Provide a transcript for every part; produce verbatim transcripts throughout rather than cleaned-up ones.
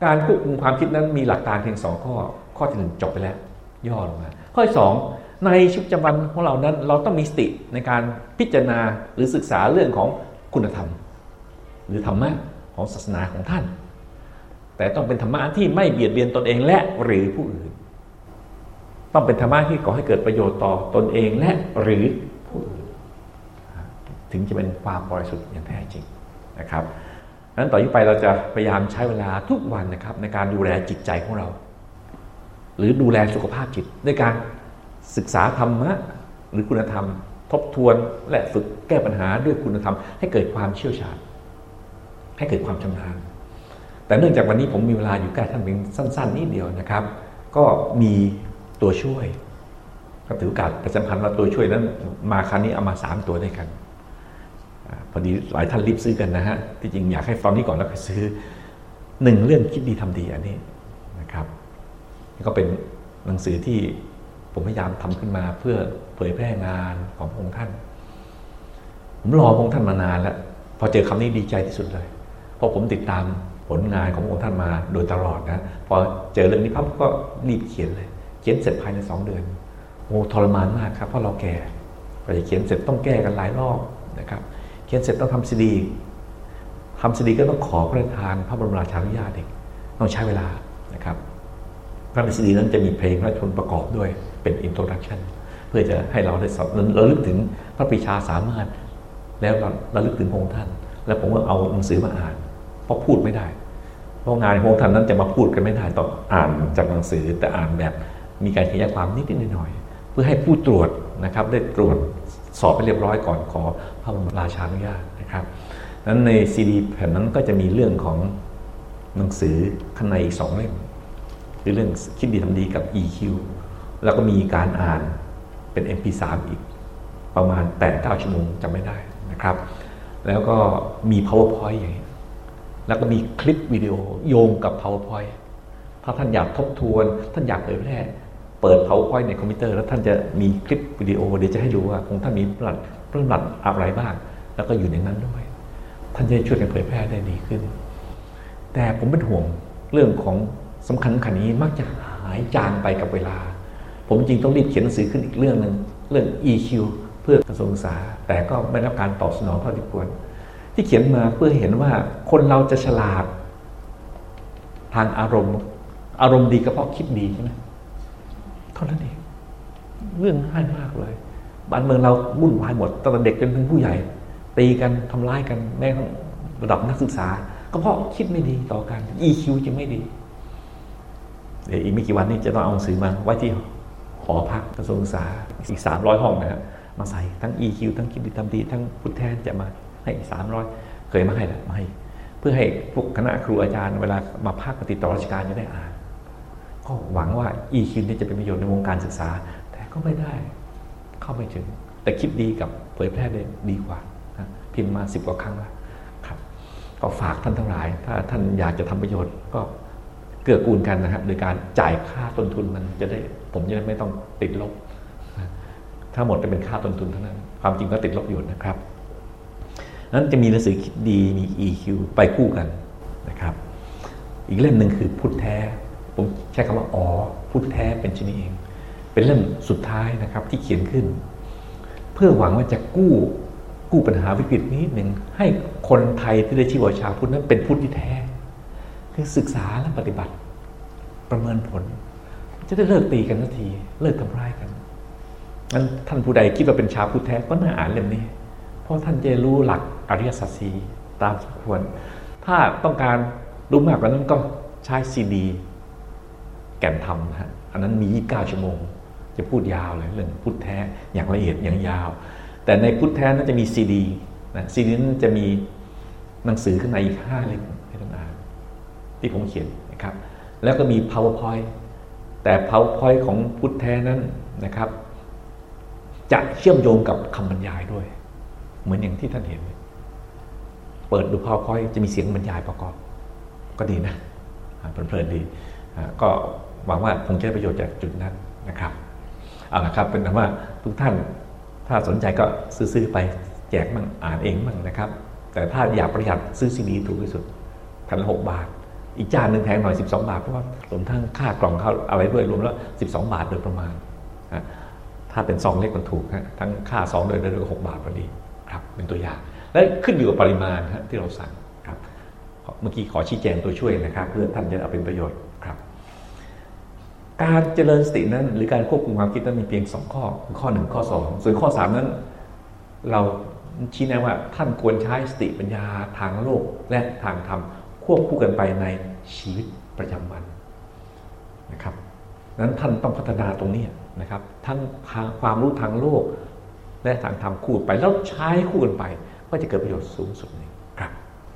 การควบคุมความคิดนั้นมีหลักการเพียงสองข้อข้อที่หนึ่งจบไปแล้วย่อลงมาข้อที่สองในชีวิตประจำวันของเรานั้นเราต้องมีสติในการพิจารณาหรือศึกษาเรื่องของคุณธรรมหรือธรรมะของศาสนาของท่านแต่ต้องเป็นธรรมะที่ไม่เบียดเบียนตนเองและหรือผู้อื่นต้องเป็นธรรมะที่ก่อให้เกิดประโยชน์ต่อตนเองและหรือผู้อื่นถึงจะเป็นความบริสุทธิ์อย่างแท้จริงนะครับดังนั้นต่อไปเราจะพยายามใช้เวลาทุกวันนะครับในการดูแลจิตใจของเราหรือดูแลสุขภาพจิตด้วยการศึกษาธรรมะหรือคุณธรรมทบทวนและฝึกแก้ปัญหาด้วยคุณธรรมให้เกิดความเชี่ยวชาญให้เกิดความชำนาญแต่เนื่องจากวันนี้ผมมีเวลาอยู่ใกล้ท่านเพียงสั้นๆนิดเดียวนะครับก็มีตัวช่วยก็ถือโอกาสประชาสัมพันธ์ว่าตัวช่วยนั้นมาครั้งนี้เอามาสามตัวด้วยกันพอดีหลายท่านรีบซื้อกันนะฮะที่จริงอยากให้ฟังนี้ก่อนแล้วค่อยซื้อหนึ่งเรื่องคิดดีทำดีอันนี้นะครับนี่ก็เป็นหนังสือที่ผมพยายามทำขึ้นมาเพื่อเผยแพร่งานของพระองค์ท่านผมรอพระองค์ท่านมานานแล้วพอเจอคำนี้ดีใจที่สุดเลยเพราะผมติดตามผลงานของพระองค์ท่านมาโดยตลอดนะพอเจอเรื่องนี้ปั๊บก็รีบเขียนเลยเขียนเสร็จภายในสองเดือนโอ้ทรมานมากครับเพราะเราแก่พอจะเขียนเสร็จต้องแก้กันหลายรอบนะครับเขียนเสร็จต้องทำซีดีทำซีดีก็ต้องขอพระราชทานพระบรมราชานุญาตเองต้องใช้เวลานะครับพระในซีดีนั้นจะมีเพลงพระราชนิพนธ์ประกอบด้วยเป็นอินโทรดักชันเพื่อจะให้เราได้สอบเราลึกถึงพระปรีชาสามารถแล้วเราเราลึกถึงพระองค์ท่านแล้วผมก็เอาหนังสือมาอ่านเพราะพูดไม่ได้เพราะงานของพระองค์ท่านนั้นจะมาพูดกันไม่ได้ต้องอ่านจากหนังสือแต่อ่านแบบมีการขยายความนิดๆหน่อยๆเพื่อให้ผู้ตรวจนะครับได้ตรวจสอบไปเรียบร้อยก่อนขอพระบรมราชานุญาตนะครับนั้นในซีดีแผ่นนั้นก็จะมีเรื่องของหนังสือข้างในอีกสองเล่มคือเรื่องคิดดีทำดีกับ อี คิว แล้วก็มีการอ่านเป็น เอ็ม พี สาม อีกประมาณ แปดถึงเก้า ชั่วโมงจำไม่ได้นะครับแล้วก็มี PowerPoint อย่างนี้แล้วก็มีคลิปวิดีโอโยงกับ PowerPoint ถ้าท่านอยากทบทวนท่านอยากเผยแพร่เปิด PowerPoint ในคอมพิวเตอร์แล้วท่านจะมีคลิปวิดีโอเดี๋ยวจะให้ดูว่าของท่านมีพระราชพระราชอะไรบ้างแล้วก็อยู่ในนั้นด้วยท่านจะช่วยกันเผยแพร่ได้ดีขึ้นแต่ผมเป็นห่วงเรื่องของสำคัญขันนี้มักจะหายจางไปกับเวลาผมจริงต้องรีบเขียนหนังสือขึ้นอีกเรื่องนึงเรื่อง อี คิว เพื่อกระทรวงศึกษาแต่ก็ไม่ได้รับการตอบสนองเท่าที่ควรที่เขียนมาเพื่อเห็นว่าคนเราจะฉลาดทางอารมณ์อารมณ์ดีก็เพราะคิดดีใช่ไหมเท่านั้นเองเรื่องง่ายมากเลยบ้านเมืองเราวุ่นวายหมดตั้งแต่เด็กจนถึงผู้ใหญ่ตีกันทำร้ายกันแม้ระดับนักศึกษาก็เพราะคิดไม่ดีต่อกัน อี คิว จะไม่ดีเดี๋ยวอีกไม่กี่วันนี้จะต้องเอาหนังสือมาไว้ที่หอพักกระทรวงศึกษาอีกสามร้อยห้องนะฮะมาใส่ทั้ง อี คิว ทั้งคิดดีทำดีทั้งพุทธแทนจะมาให้อีกสามร้อยเคยมาให้แหละมาให้เพื่อให้พวกคณะครูอาจารย์เวลามาภาคปฏิต่อราชการจะได้อ่านก็หวังว่า อี คิว นี่จะเป็นประโยชน์ในวงการศึกษาแต่ก็ไม่ได้เข้าไม่ถึงแต่คิดดีกับเผยแพร่ได้ดีกว่านะพิมพ์มาสิบกว่าครั้งแล้วครับก็ฝากท่านทั้งหลายถ้าท่านอยากจะทำประโยชน์ก็เกื้อกูลกันนะครับโดยการจ่ายค่าต้นทุนมันจะได้ผมจะได้ไม่ต้องติดลบถ้าหมดจะเป็นค่าต้นทุนเท่านั้นความจริงก็ติดลบอยู่นะครับนั้นจะมีหนังสือคิดดีมี อี คิว ไปคู่กันนะครับอีกเล่มหนึ่งคือพุทธแท้ผมใช้คำว่าอ๋อพุทธแท้เป็นชนิดเองเป็นเล่มสุดท้ายนะครับที่เขียนขึ้นเพื่อหวังว่าจะกู้กู้ปัญหาวิกฤตนี้หนึ่งให้คนไทยที่ได้ชื่อว่าชาวพุทธนั้นเป็นพุทธที่แท้คือศึกษาและปฏิบัติประเมินผลจะได้เลิกตีกันสักทีเลิกทำร้ายกันงั้นท่านผู้ใดคิดว่าเป็นชาวพุทธแท้ก็น่าอ่านเล่มนี้เพราะท่านจะรู้หลักอริยสัจสี่ตามสมควรถ้าต้องการรู้มากกว่านั้นก็ใช้ซีดีแก่นธรรมนะฮะอันนั้นมียี่สิบเก้าชั่วโมงจะพูดยาวเลยเรื่องพุทธแท้อย่างละเอียดอย่างยาวแต่ในพุทธแท้นั้นจะมีซีดีนะซีดีนั้นจะมีหนังสือข้างในอีกห้าเล่มให้ท่านอ่านที่ผมเขียนนะครับแล้วก็มี PowerPoint แต่ PowerPoint ของพุทธแท้นั้นนะครับจะเชื่อมโยงกับคำบรรยายด้วยเหมือนอย่างที่ท่านเห็นเปิดดู PowerPoint จะมีเสียงบรรยายประกอบก็ดีนะเพลินๆดีก็หวังว่าคงจะได้ประโยชน์จากจุดนั้นนะครับเอาละครับเป็นว่าทุกท่านถ้าสนใจก็ซื้อๆไปแจกมั่งอ่านเองมั่งนะครับแต่ถ้าอยากประหยัดซื้อซีดีถูกที่สุดแผ่นละหกบาทอีกจานหนึ่งแพงหน่อยสิบสองบาทเพราะว่ารวมทั้งค่ากล่องข้าวอะไรด้วยรวมแล้วสิบสองบาทโดยประมาณนะถ้าเป็นซองเล็กมันถูกฮะทั้งค่าซองโดยโดยหกบาทพอดีครับเป็นตัวอย่างและขึ้นอยู่กับปริมาณฮะที่เราสั่งครับเมื่อกี้ขอชี้แจงตัวช่วยนะครับเพื่อท่านจะเอาเป็นประโยชน์ครับการเจริญสตินั้นหรือการควบคุมความคิดนั้นมีเพียงสองข้อคือข้อหนึ่งข้อสองส่วนข้อสามนั้นเราชี้แนะว่าท่านควรใช้สติปัญญาทางโลกและทางธรรมควบคู่กันไปในชีวิตประจำวันนะครับนั้นท่านต้องพัฒนาตรงนี้นะครับทั้งความรู้ทางโลกและทางธรรมคู่ไปแล้วใช้คู่กันไปก็จะเกิดประโยชน์สูงสุดนี้ครับ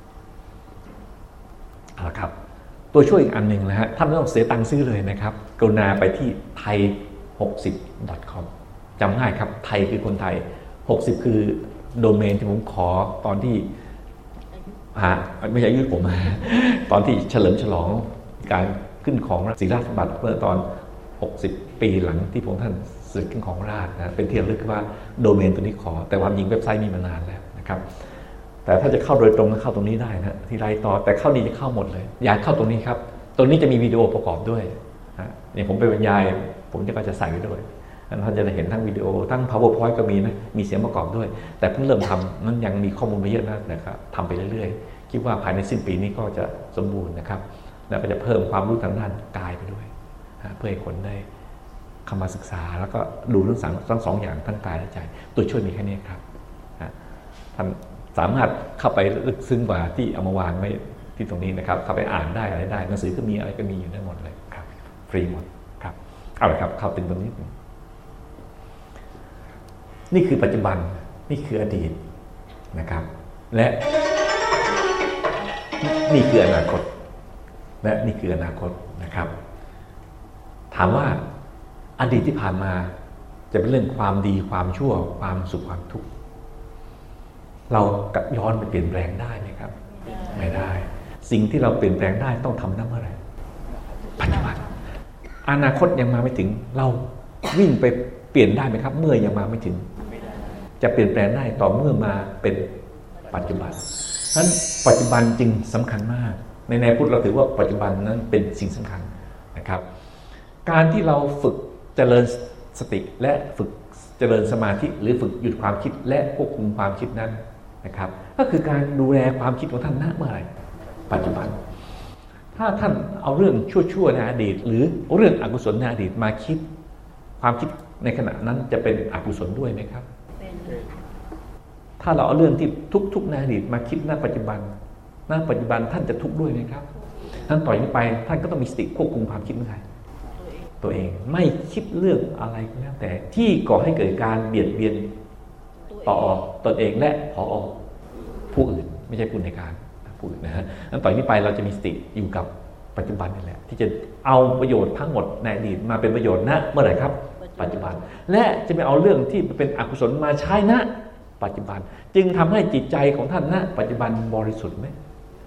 เอาละครับตัวช่วยอีกอันหนึ่งนะฮะท่านไม่ต้องเสียตังค์ซื้อเลยนะครับกรุณาไปที่ไทยหกสิบ ดอท คอม จำง่ายครับไทยคือคนไทยหกสิบคือโดเมนที่ผมขอตอนที่ฮะไม่ใช่อายุผมตอนที่เฉลิมฉลองการขึ้นของศรีราชสมบัติเมื่อตอนหกสิบปีหลังที่พระองค์ท่านเสด็จขึ้นของราชนะเป็นที่ระลึกว่าโดเมนตัวนี้ขอแต่ความจริงเว็บไซต์มีมานานแล้วนะครับแต่ถ้าจะเข้าโดยตรงก็เข้าตรงนี้ได้นะที่ไรต่อแต่เข้านี้จะเข้าหมดเลยอยากเข้าตรงนี้ครับตรงนี้จะมีวิดีโอประกอบด้วยนะเนี่ยผมไปบรรยายผมจะก็จะใส่ไว้ด้วยท่านจะได้เห็นทั้งวิดีโอทั้ง PowerPoint ก็มีนะมีเสียงประกอบด้วยแต่เพิ่งเริ่มทำนั้นยังมีข้อมูลไม่เยอะนะนะครับทำไปเรื่อยๆคิดว่าภายในสิ้นปีนี้ก็จะสมบูรณ์นะครับแล้วก็จะเพิ่มความรู้ทางด้านกายไปด้วยเพื่อให้คนได้เข้ามาศึกษาแล้วก็ดูเรื่องสังทั้งสองอย่างทั้งกายและใจตัวช่วยมีแค่นี้ครับท่านสามารถเข้าไปลึกซึ้งกว่าที่เอามาวางไว้ที่ตรงนี้นะครับเข้าไปอ่านได้อะไรได้หนังสือก็มีอะไรก็มีอยู่ได้หมดเลยครับฟรีหมดครับเอาละครับเข้าเป็นตรงนี้นี่คือปัจจุบันนี่คืออดีตนะครับและนี่คืออนาคตและนี่คืออนาคตนะครับถามว่าอดีตที่ผ่านมาจะเป็นเรื่องความดีความชั่วความสุขความทุกข์เรากลับย้อนไปเปลี่ยนแปลงได้ไหมครับไม่ได้สิ่งที่เราเปลี่ยนแปลงได้ต้องทำนั่นเมื่อไหร่ปัจจุบันอนาคตยังมาไม่ถึงเราวิ่งไปเปลี่ยนได้ไหมครับเมื่อยังมาไม่ถึงจะเปลี่ยนแปลงได้ต่อเมื่อมาเป็นปัจจุบันนั้นปัจจุบันจึงสำคัญมากในแนวพุทธเราถือว่าปัจจุบันนั้นเป็นสิ่งสำคัญนะครับการที่เราฝึกเจริญสติและฝึกเจริญสมาธิหรือฝึกหยุดความคิดและควบคุมความคิดนั้นนะครับก็คือการดูแลความคิดของท่านณเมื่อไหร่ปัจจุบันถ้าท่านเอาเรื่องชั่วๆในอดีตหรือเรื่องอกุศลในอดีตมาคิดความคิดในขณะนั้นจะเป็นอกุศลด้วยไหมครับถ้าเราเอาเรื่องที่ทุกๆในอดีตมาคิดณปัจจุบันณปัจจุบันท่านจะทุกข์ด้วยไหมครับท่านต่อยนี้ไปท่านก็ต้องมีสติควบคุมความคิดเมื่อไหร่ตัวเองไม่คิดเรื่องอะไรก็แล้วแต่ที่ก่อให้เกิดการเบียดเบียนต่อตนเองและพอผู้อื่นไม่ใช่ผู้ในการผู้อื่นนะฮะนั้นต่อยนี้ไปเราจะมีสติอยู่กับปัจจุบันนี่แหละที่จะเอาประโยชน์ทั้งหมดในอดีตมาเป็นประโยชน์ณเมื่อไหร่ครับปัจจุบันและจะไม่เอาเรื่องที่เป็นอกุศลมาใช้ณปัจจุบันจึงทำให้จิตใจของท่านณปัจจุบันบริสุทธิ์ไหม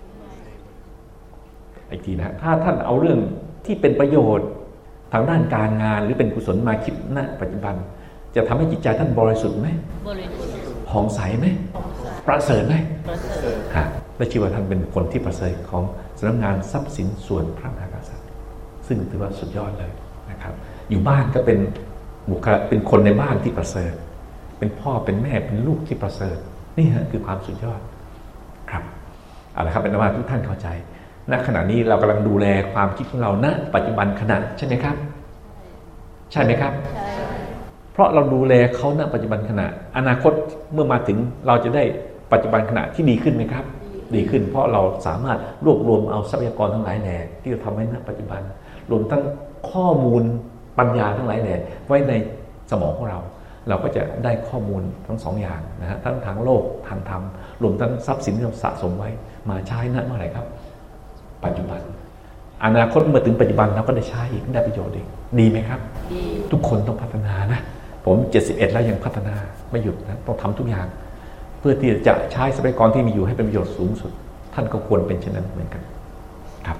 อีกทีนะถ้าท่านเอาเรื่องที่เป็นประโยชน์ทางด้านการงานหรือเป็นกุศลมาคิดณปัจจุบันจะทำให้จิตใจท่านบริสุทธิ์ไหมบริสุทธิ์ผ่องใสไหมประเสริฐไหมประเสริฐค่ะและชื่อว่าท่านเป็นคนที่ประเสริฐของสำนักงานทรัพย์สินส่วนพระมหากษัตริย์ซึ่งถือว่าสุดยอดเลยนะครับอยู่บ้านก็เป็นบุคคลเป็นคนในบ้านที่ประเสริฐเป็นพ่อเป็นแม่เป็นลูกที่ประเสริฐนี่ฮะคือความสุดยอดครับเอาละครับเป็นว่าทุกท่านเข้าใจณขณะนี้เรากำลังดูแลความคิดของเราณปัจจุบันขณะใช่ไหมครับใช่ไหมครับใช่เพราะเราดูแลเขาณปัจจุบันขณะอนาคตเมื่อมาถึงเราจะได้ปัจจุบันขณะที่ดีขึ้นไหมครับดีขึ้นเพราะเราสามารถรวบรวมเอาทรัพยากรทั้งหลายแหล่ที่เราทำไว้ณปัจจุบันรวมทั้งข้อมูลปัญญาทั้งหลายแหล่ไว้ในสมองของเราเราก็จะได้ข้อมูลทั้งสองอย่างนะฮะทั้งทางโลกทางธรรมรวมทั้งทรัพย์สินที่เราสะสมไว้มาใช้ณเมื่อไหร่ครับปัจจุบันอนาคตเมื่อถึงปัจจุบันเราก็ได้ใช้อีกได้ประโยชน์อีกดีไหมครับดีทุกคนต้องพัฒนานะผมเจ็ดสิบเอ็ดแล้วยังพัฒนาไม่หยุดนะต้องทำทุกอย่างเพื่อที่จะใช้ทรัพยากรที่มีอยู่ให้เป็นประโยชน์สูงสุดท่านก็ควรเป็นเช่นนั้นเหมือนกันครับ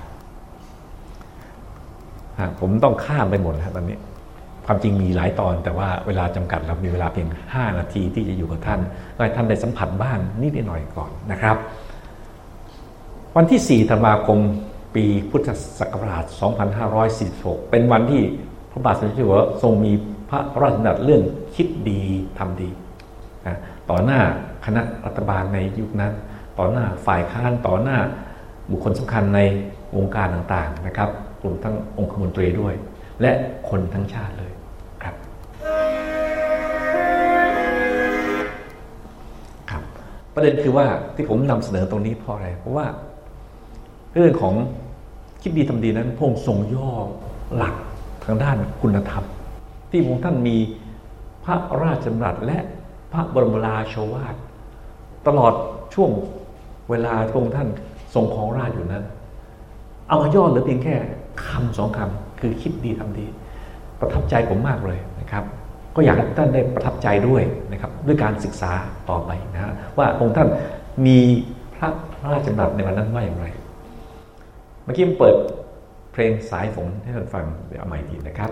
ผมต้องข้ามไปหมดแล้วตอนนี้ความจริงมีหลายตอนแต่ว่าเวลาจำกัดเรามีเวลาเพียงห้านาทีที่จะอยู่กับท่านก็ให้ท่านได้สัมผัสบ้างนิดหน่อยก่อนนะครับวันที่สี่ธันวาคมปีพุทธศักราช สองพันห้าร้อยสี่สิบหก เป็นวันที่พระบาทสมเด็จพระเจ้าอยู่หัวทรงมีพระราชดำรัสเรื่องคิดดีทำดีนะต่อหน้าคณะรัฐบาลในยุคนั้นต่อหน้าฝ่ายค้านต่อหน้าบุคคลสำคัญในวงการต่างๆนะครับรวมทั้งองคมนตรีด้วยและคนทั้งชาติเลยครับครับประเด็นคือว่าที่ผมนำเสนอตรงนี้เพราะอะไรเพราะว่าเรื่องของคิดดีทำดีนั้นพระองค์ทรงย่อหลักทางด้านคุณธรรมที่พระองค์ท่านมีพระราชดำรัสและพระบรมราโชวาทตลอดช่วงเวลาพระองค์ท่านทรงครองราชอยู่นั้นเอามาย่อเหลือเพียงแค่คำสองคำคือคิดดีทำดีประทับใจผมมากเลยนะครับก็อยากให้ท่านได้ประทับใจด้วยนะครับด้วยการศึกษาต่อไปนะว่าพระองค์ท่านมีพระราชดำรัสในวันนั้นว่าอย่างไรเมื่อกี้ผมเปิดเพลงสายฝนให้ท่านฟังเดี๋ยวเอาใหม่ทีนะครับ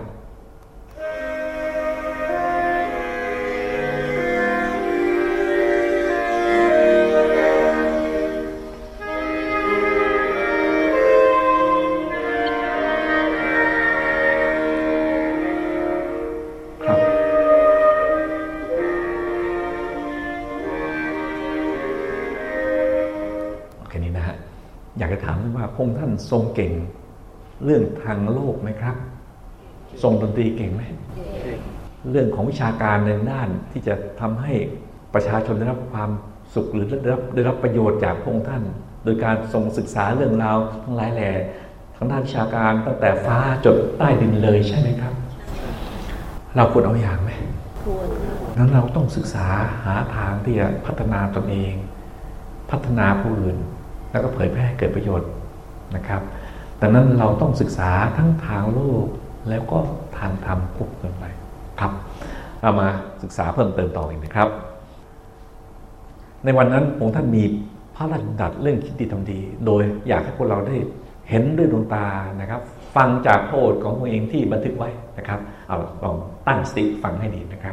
อยากจะถามว่าพระองค์ท่านทรงเก่งเรื่องทางโลกไหมครับทรงดนตรีเก่งไหมเรื่องของวิชาการในด้านที่จะทำให้ประชาชนได้รับความสุขหรือได้รับได้รับประโยชน์จากพระองค์ท่านโดยการทรงศึกษาเรื่องราวทั้งหลายแหล่ทางด้านวิชาการตั้งแต่ฟ้าจดใต้ดินเลยใช่ไหมครับเราควรเอาอย่างไหมควรนั้นเราต้องศึกษาหาทางที่จะพัฒนาตนเองพัฒนาผู้อื่นแล้วก็เผยแพร่เกิดประโยชน์นะครับดังนั้นเราต้องศึกษาทั้งทางโลกแล้วก็ทางธรรมควบคู่กันไปครับเรามาศึกษาเพิ่มเติมต่ออีกนะครับในวันนั้นองค์ท่านมีพระราชดำรัสเรื่องคิดดีทำดีโดยอยากให้พวกเราได้เห็นด้วยดวงตานะครับฟังจากพระโอษฐ์ของตัวเองที่บันทึกไว้นะครับเอาลองตั้งสติฟังให้ดีนะครับ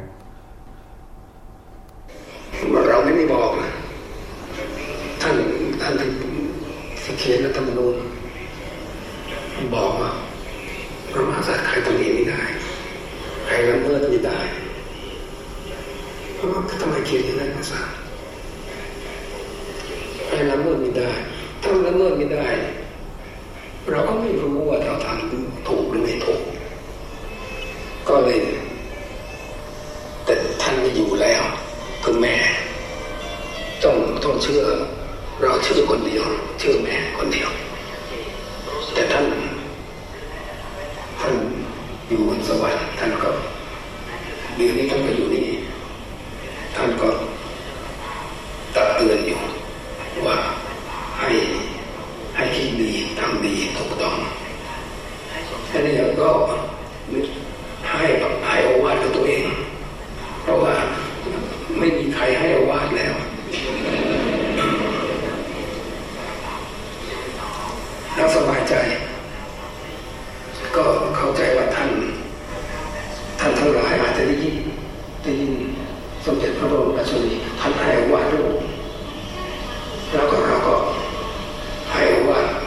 เราไม่ได้บอกนะท่านท่านที่เขียนรัฐธรรมนูญบอกว่าพระมหากษัตริย์ใครทำเองไม่ได้ใครละเมิดไม่ได้เพราะว่าทำไมเขียนอย่างนั้นภาษาใครละเมิดไม่ได้ถ้าละเมิดไม่ได้เราก็ไม่รู้ว่าเราทำถูกหรือไม่ถูกก็เลยแต่ท่านไม่อยู่แล้วคือแม่ต้องต้องเชื่อเราเชื่อคนเดียวเชื่อแม่คนเดียวแต่ท่านท่านอยู่บนสวรรค์ท่านก็เดี๋ยวนี้ท่านก็อยู่นี่ท่านก็ตักเตือนอยู่ว่าให้ให้คิดดีทำดีถูกต้องอันนี้ก็ให้ให้โอวาทกับตัวเองเพราะว่าไม่มีใครให้โอวาทแล้วเราสบายใจก็เข้าใจว่าท่านท่านทั้งหลายอาจจะได้ยินได้ยินสมเด็จพระบรมราชินีท่านให้โอวาทด้วยแล้วก็เราก็ให้โอวาท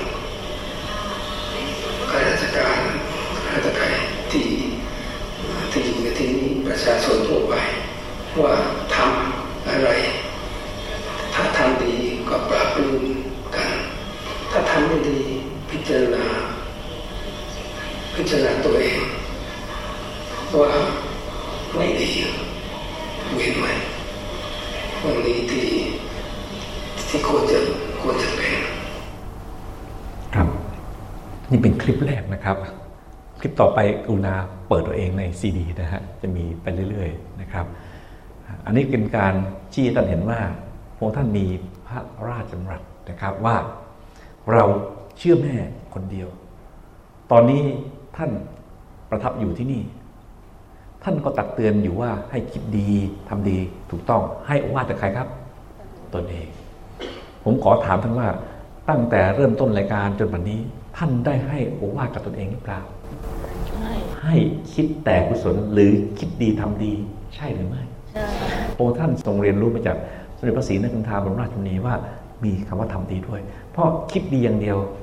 ข้าราชการข้าราชการที่ที่อยู่ในที่นี้ประชาชนทั่วไปว่าทำอะไรถ้าทำดีก็ปราบปรื้มกันถ้าทำไม่ดีพิจารณาพิจารณาตัวเองว่าไม่ดีเห็นไหมวันนี้ที่ที่ควรจะควรจะเป็นครับนี่เป็นคลิปแรกนะครับคลิปต่อไปกรุณาเปิดตัวเองในซีดีนะฮะจะมีไปเรื่อยๆนะครับอันนี้เป็นการชี้ให้ท่านเห็นว่าพระองค์ท่านมีพระราชดำรัสนะครับว่าเราเชื่อแม่คนเดียวตอนนี้ท่านประทับอยู่ที่นี่ท่านก็ตักเตือนอยู่ว่าให้คิดดีทำดีถูกต้องให้โอวาทกับใครครับตนเองผมขอถามท่านว่าตั้งแต่เริ่มต้นรายการจนวันนี้ท่านได้ให้โอวาทกับตนเองหรือเปล่าให้คิดแต่กุศลหรือคิดดีทำดีใช่หรือไม่ใช่พระท่านทรงเรียนรู้มาจากสมเด็จพระศรีนครินทราบรมราชชนนีว่ามีคำว่าทำดีด้วยเพราะคิดดีอย่างเดียว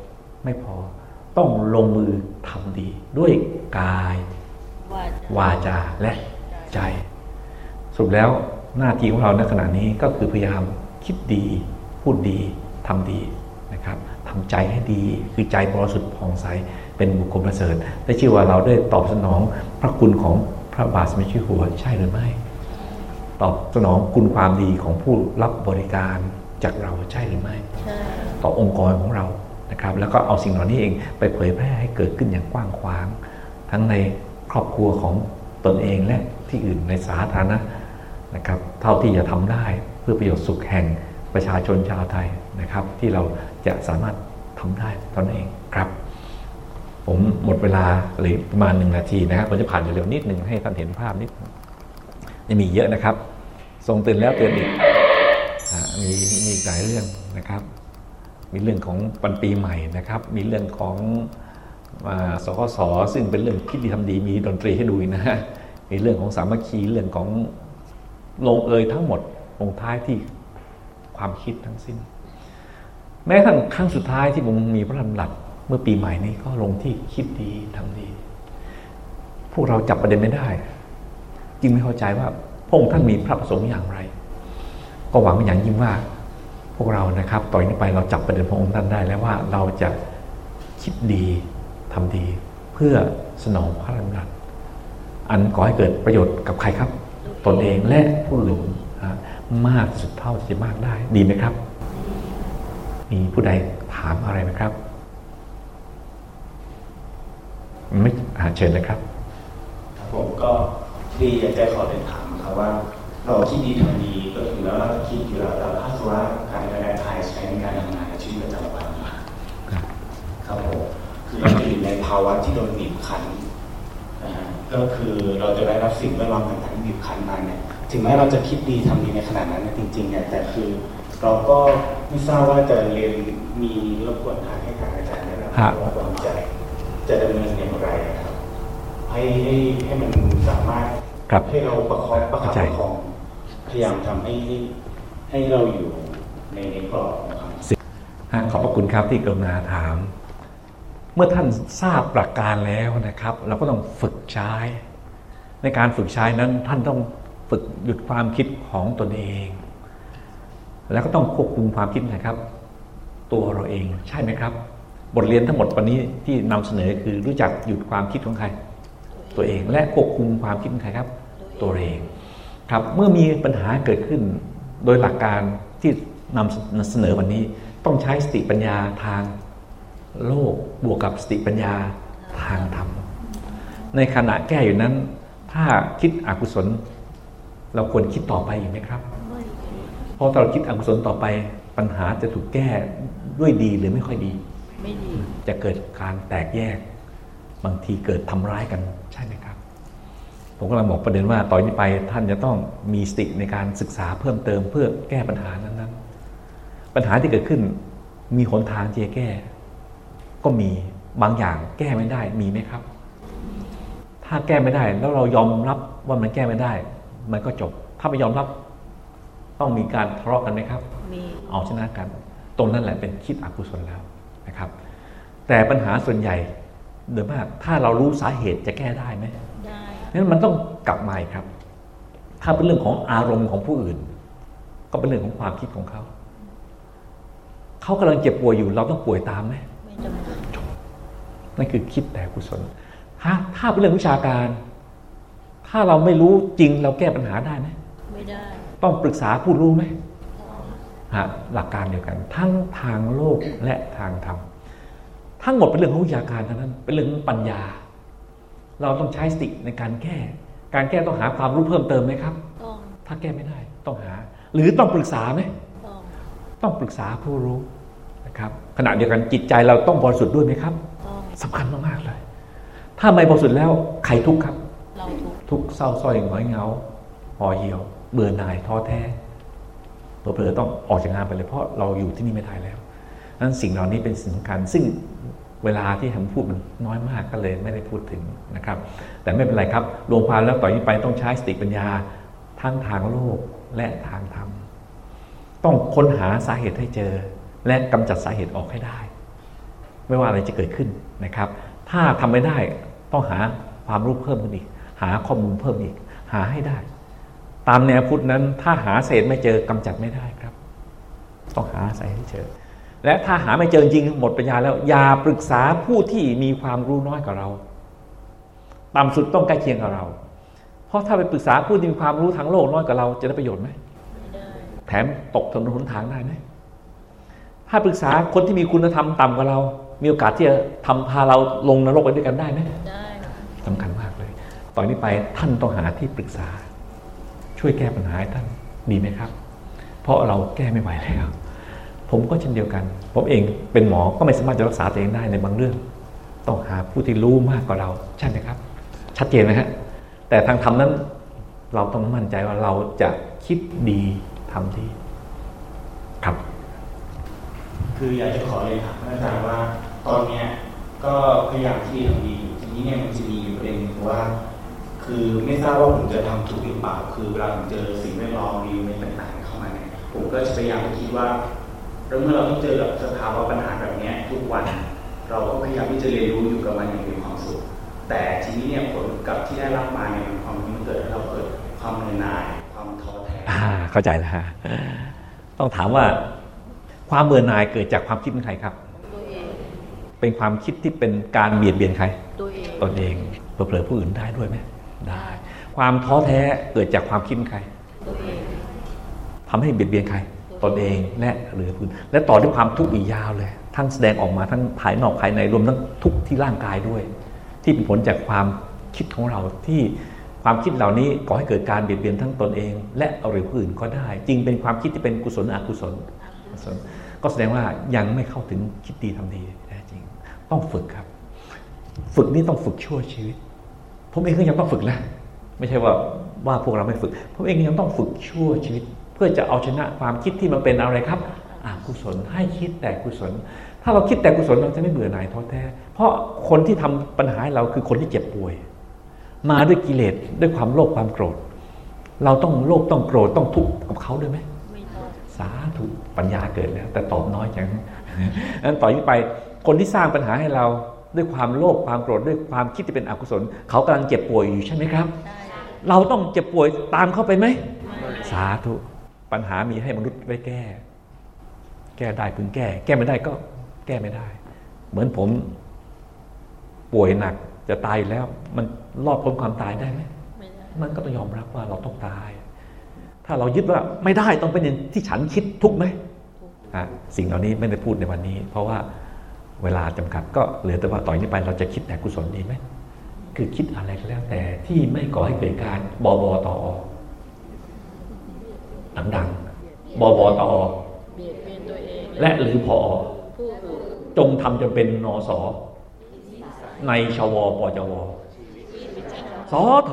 ไม่พอต้องลงมือทำดีด้วยกายวาจาและใจสรุปแล้วหน้าที่ของเราในขณะนี้ก็คือพยายามคิดดีพูดดีทำดีนะครับทำใจให้ดีคือใจบริสุทธิ์ผ่องใสเป็นบุคคลประเสริฐได้ชื่อว่าเราได้ตอบสนองพระคุณของพระบาทสมเด็จเจ้าอยู่หัวใช่หรือไม่ตอบสนองคุณความดีของผู้รับบริการจากเราใช่หรือไม่ต่อองค์กรของเรานะครับแล้วก็เอาสิ่งเหล่านี้เองไปเผยแพร่ให้เกิดขึ้นอย่างกว้างขวางทั้งในครอบครัวของตนเองและที่อื่นในสาธารณะนะครับเท่าที่จะทำได้เพื่อประโยชน์สุขแห่งประชาชนชาวไทยนะครับที่เราจะสามารถทำได้ตนเองครับผมหมดเวลาหรือประมาณหนึ่งนาทีนะครับผมจะผ่านเร็วๆนิดหนึ่งให้ท่านเห็นภาพนิดยังมีเยอะนะครับทรงเตือนแล้วเตือนอีกมีมีหลายเรื่องนะครับมีเรื่องของวันปีใหม่นะครับมีเรื่องของสคสซึ่งเป็นเรื่องคิดดีทำดีมีดนตรีให้ดูนะฮะมีเรื่องของสามัคคีเรื่องของลงเอยทั้งหมดลงท้ายที่ความคิดทั้งสิ้นแม้ทั้งครั้งสุดท้ายที่ผมมีพระดำรัสเมื่อปีใหม่นี้ก็ลงที่คิดดีทำดีพวกเราจับประเด็นไม่ได้จึงไม่เข้าใจว่าพระองค์ท่านมีพระประสงค์อย่างไรก็หวังอย่างยิ่งว่าพวกเรานะครับต่อจากนี้ไปเราจับประเด็นพระองค์ท่านได้แล้วว่าเราจะคิดดีทำดีเพื่อสนองพระดำรัสอันก่อให้เกิดประโยชน์กับใครครับตนเองและผู้อื่นมากสุดเท่าที่จะมากได้ดีไหมครับมีผู้ใดถามอะไรไหมครับไม่เชิญเลยครับผมก็ดีอยากจะขอเรียนถามครับว่าเราคิดดีทำดีก็ถึงแล้วเราคิดอยู่แล้วเราถ้าสมมติว่าการกระจายไทยใช้ในการทำงานในชีวิตประจำวันครับผมคือเราอยู่ในภาวะที่โดนบีบคั้นนะฮะก็คือเราจะได้รับสิ่งแวดล้อมต่างๆที่บีบคั้นมาเนี่ยถึงแม้เราจะคิดดีทำดีในขนาดนั้นจริงๆเนี่ยแต่คือเราก็ไม่ทราบว่าจะเรียนมีรบกวนทางให้ทางอาจารย์แนะนำว่าความใจจะดำเนินอย่างไรครับให้ให้ให้มันสามารถให้เราประคองประคับประคองพยายามทำให้ให้เราอยู่ในในกรอบนะครับขอบพระคุณครับที่กรุณาถามเมื่อท่านทราบหลักการแล้วนะครับเราก็ต้องฝึกใช้ในการฝึกใช้นั้นท่านต้องฝึกหยุดความคิดของตนเองแล้วก็ต้องควบคุมความคิดนะครับตัวเราเองใช่ไหมครับบทเรียนทั้งหมดวันนี้ที่นำเสนอคือรู้จักหยุดความคิดของใครตัวเองและควบคุมความคิดของใครครับตัวเองครับเมื่อมีปัญหาเกิดขึ้นโดยหลักการที่นำเสนอวันนี้ต้องใช้สติปัญญาทางโลกบวกกับสติปัญญาทางธรรมในขณะแก้อยู่นั้นถ้าคิดอกุศลเราควรคิดต่อไปอยู่ไหมครับเพราะถ้าเราคิดอกุศลต่อไปปัญหาจะถูกแก้ด้วยดีหรือไม่ค่อยดีไม่ดีจะเกิดการแตกแยกบางทีเกิดทำร้ายกันใช่ไหมครับผมกำลังบอกประเด็นว่าต่อนี้ไปท่านจะต้องมีสติในการศึกษาเพิ่มเติมเพื่อแก้ปัญหานั้นๆปัญหาที่เกิดขึ้นมีหนทางที่จะแก้ก็มีบางอย่างแก้ไม่ได้มีไหมครับถ้าแก้ไม่ได้แล้วเรายอมรับว่ามันแก้ไม่ได้มันก็จบถ้าไม่ยอมรับต้องมีการทะเลาะกันไหมครับมีเอาชนะกันตรงนั้นแหละเป็นคิดอกุศลแล้วนะครับแต่ปัญหาส่วนใหญ่โดยมากถ้าเรารู้สาเหตุจะแก้ได้ไหมได้นั้นมันต้องกลับมาครับถ้าเป็นเรื่องของอารมณ์ของผู้อื่นก็เป็นเรื่องของความคิดของเขาเขากำลังเจ็บป่วยอยู่เราต้องป่วยตามไหมไม่จำเป็นนั่นคือคิดแต่กุศลถ้าถ้าเป็นเรื่องวิชาการถ้าเราไม่รู้จริงเราแก้ปัญหาได้ไหมไม่ได้ต้องปรึกษาผู้รู้ไหมหลักการเดียวกันทั้งทางโลกและทางธรรมทั้งหมดเป็นเรื่องของวิชาการทั้งนั้นเป็นเรื่องของปัญญาเราต้องใช้สติในการแก้การแก้ต้องหาความรู้เพิ่มเติมไหมครับต้องถ้าแก้ไม่ได้ต้องหาหรือต้องปรึกษาไหมต้องต้องปรึกษาผู้รู้นะครับขณะเดียวกันจิตใจเราต้องบริสุทธิ์ด้วยไหมครับสำคัญมากๆเลยถ้าไม่บริสุทธิ์แล้วใครทุกข์ครับเราทุกข์ทุกข์เศร้าส้อยหงอยเหงาห่อเหี่ยวเบื่อหน่ายท้อแท้เผลอๆต้องออกจากงานไปเลยเพราะเราอยู่ที่นี่ไม่ได้แล้วนั้นสิ่งเหล่านี้เป็นสิ่งสำคัญซึ่งเวลาที่ผมพูดมันน้อยมากก็เลยไม่ได้พูดถึงนะครับแต่ไม่เป็นไรครับรวมความแล้วต่อนี้ไปต้องใช้สติปัญญาทั้งทางโลกและทางธรรมต้องค้นหาสาเหตุให้เจอและกำจัดสาเหตุออกให้ได้ไม่ว่าอะไรจะเกิดขึ้นนะครับถ้าทำไม่ได้ต้องหาความรู้เพิ่มขึ้นอีกหาข้อมูลเพิ่มอีกหาให้ได้ตามแนวพุทธนั้นถ้าหาเศษไม่เจอกำจัดไม่ได้ครับต้องหาใส่ให้เจอและถ้าหาไม่เจอจริงหมดปัญญาแล้วอย่าปรึกษาผู้ที่มีความรู้น้อยกว่าเราต่ำสุดต้องใกล้เคียงกับเราเพราะถ้าไปปรึกษาผู้ที่มีความรู้ทางโลกน้อยกว่าเราจะได้ประโยชน์ไหมแถมตกถนนหนทางได้ไหมถ้าปรึกษาคนที่มีคุณธรรมต่ำกว่าเรามีโอกาสที่จะทำพาเราลงนรกไปด้วยกันได้ไหมได้สำคัญมากเลยตอนนี้ไปท่านต้องหาที่ปรึกษาช่วยแก้ปัญหาให้ท่านดีไหมครับเพราะเราแก้ไม่ไหวแล้วผมก็เช่นเดียวกันผมเองเป็นหมอก็ไม่สามารถจะรักษาตัวเองได้ในบางเรื่องต้องหาผู้ที่รู้มากกว่าเราใช่ไหมครับชัดเจนไหมฮะแต่ทางธรรมนั้นเราต้องมั่นใจว่าเราจะคิดดีทำดีครับคืออยากจะขอเลยครับอาจารย์ว่าตอนนี้ก็พยายามที่ทำดีอยู่ทีนี้เนี่ยมันจะมีประเด็นว่าคือไม่ทราบว่าผมจะทำถูกหรือเปล่าคือเวลาผมเจอสิ่งแวดล้อมรีวิวต่างๆเข้ามาเนี่ยผมก็จะพยายามคิดว่าแล้วเมื่อเราต้องเจอกับสภาวะปัญหาแบบนี้ทุกวันเราก็พยายามที่จะเรียนรู้อยู่กับมันอย่างมีความสุขแต่ทีนี้เนี่ยผลกับที่ได้รับมาเนี่ยมันความมันเกิดให้เราเกิดความเหนื่อยหน่ายความท้อแท้อ่าเข้าใจแล้วฮะต้องถามว่าความเบื่อหน่ายเกิดจากความคิดของใครครับตัวเองเป็นความคิดที่เป็นการเบียดเบียนใครตัวเองตนเองเผลอๆผู้อื่นได้ด้วยไหมได้ความท้อแท้เกิดจากความคิดของใครตัวเองทำให้เบียดเบียนใครตนเองและหรือผู้อื่นและต่อด้วยความทุกข์อีกยาวเลยทั้งแสดงออกมาทั้งภายนอกภายในรวมทั้งทุกข์ที่ร่างกายด้วยที่เป็นผลจากความคิดของเราที่ความคิดเหล่านี้ก่อให้เกิดการเบียดเบียนทั้งตนเองและหรือผู้อื่นก็ได้จริงเป็นความคิดที่เป็นกุศลอกุศลก็แสดงว่ายังไม่เข้าถึงคิดดีทำดีแท้จริงต้องฝึกครับฝึกนี่ต้องฝึกชั่วชีวิตผมเองก็ยังต้องฝึกนะไม่ใช่ว่าว่าพวกเราไม่ฝึกผมเองยังต้องฝึกชั่วชีวิตเพื่อจะเอาชนะความคิดที่มันเป็นอะไรครับอกุศลให้คิดแต่กุศลถ้าเราคิดแต่กุศลเราจะไม่เบื่อหน่ายท้อแท้เพราะคนที่ทำปัญหาให้เราคือคนที่เจ็บป่วยมาด้วยกิเลสด้วยความโลภความโกรธเราต้องโลภต้องโกรธต้องทุกข์กับเขาด้วยไหมสาธุปัญญาเกิดแล้วแต่ตอบน้อยจังนั้นต่อไปคนที่สร้างปัญหาให้เราด้วยความโลภความโกรธด้วยความคิดที่เป็นอกุศลเขากำลังเจ็บป่วยอยู่ใช่ไหมครับเราต้องเจ็บป่วยตามเข้าไปไหมสาธุปัญหามีให้มนุษย์ไว้แก้แก้ได้พึงแก้แก้ไม่ได้ก็แก้ไม่ได้เหมือนผมป่วยหนักจะตายแล้วมันรอดพ้นความตายได้ไหมมันก็ต้องยอมรับว่าเราต้องตายถ้าเรายึดว่าไม่ได้ต้องเป็นอย่างที่ฉันคิดทุกไหมสิ่งเหล่านี้ไม่ได้พูดในวันนี้เพราะว่าเวลาจำกัดก็เหลือแต่ว่าต่อนี้ไปเราจะคิดแต่กุศลดีไหมคือคิดอะไรก็แล้วแต่ที่ไม่ก่อให้เกิดการบอบตอดังๆบอบตอและหรือพอจงทำจนเป็นนสในชวปจวสท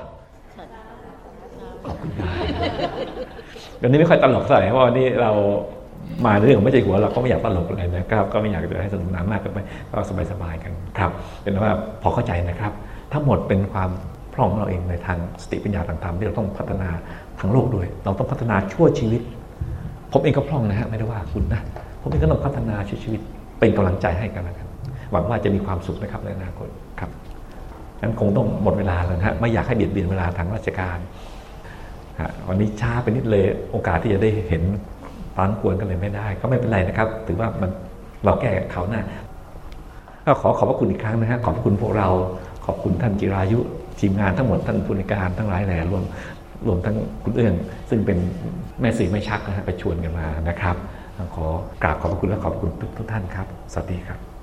ขอบคุณครับวันนี้ไม่ค่อยตลกเท่าไหร่เพราะวันนี้เรามาเรื่องไม่ใช่หัวเราก็ไม่อยากตลกอะไรนะครับก็ไม่อยากจะให้สนุกสนานมากเกินไปก็สบายๆกันครับเป็นว่าพอเข้าใจนะครับทั้งหมดเป็นความพร่องของเราเองในทางสติปัญญาต่างๆที่เราต้องพัฒนาทางโลกด้วยเราต้องพัฒนาชั่วชีวิตผมเองก็พร่องนะฮะไม่ได้ว่าคุณนะผมเองก็ต้องพัฒนาชั่วชีวิตเป็นกำลังใจให้กันแล้วกันหวังว่าจะมีความสุขนะครับในอนาคตครับงั้นคงต้องหมดเวลาแล้วนะฮะไม่อยากให้เบียดเบียนเวลาทางราชการวันนี้ช้าไปนิดเลยโอกาสที่จะได้เห็นตอนควรกันเลยไม่ได้ก็ไม่เป็นไรนะครับถือว่ามันเราแก้เขาหน้าก็ขอขอบพระคุณอีกครั้งนะฮะขอบคุณพวกเราขอบคุณท่านจิรายุทีมงานทั้งหมดท่านผู้ในการทั้งหลายแหล่รวมรวมทั้งคุณเอื้องซึ่งเป็นแม่สื่อไม่ชักนะฮะไปชวนกันมานะครับขอกราบขอบพระคุณและขอบคุณทุกท่านครับสวัสดีครับ